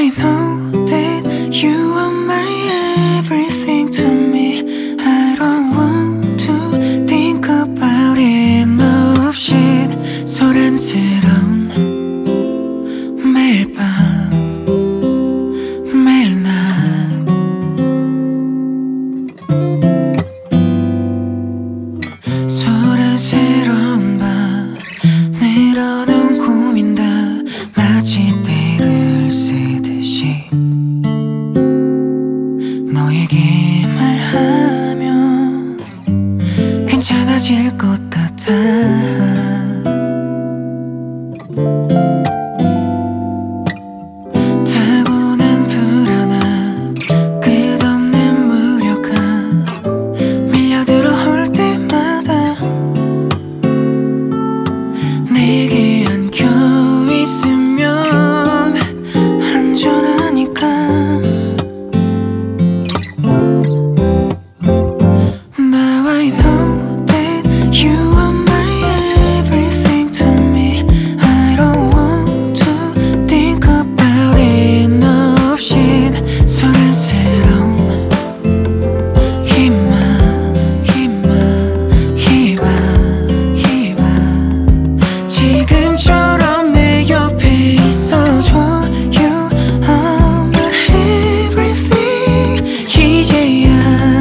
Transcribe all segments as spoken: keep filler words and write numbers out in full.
I know that you are my everything to me. I don't want to think about it. 너 없이 소란스러운 매일 밤 매일 낮 소란스러운 밤 늘어놓은 고민 다 마치 때를 쓰듯이 너에게 말하면 괜찮아질 것 같아. 타고난 불안함 끝없는 무력함 밀려들어 올 때마다 내게 안겨 있으면 안전하니까. Now I know that you are my everything to me. I don't want to think about it. 너 없인 소란스러운 희망 희망 희망 희망 지금처럼 내 옆에 있어줘. You are my everything. 이제야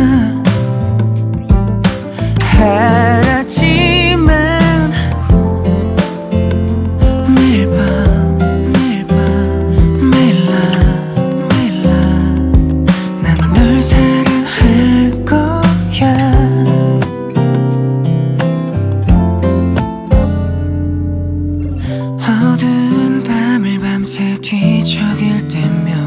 알았지만 매일 밤 매일 밤 매일 낮 매일 낮 난 널 사랑할 거야. 어두운 밤을 밤새 뒤척일 때면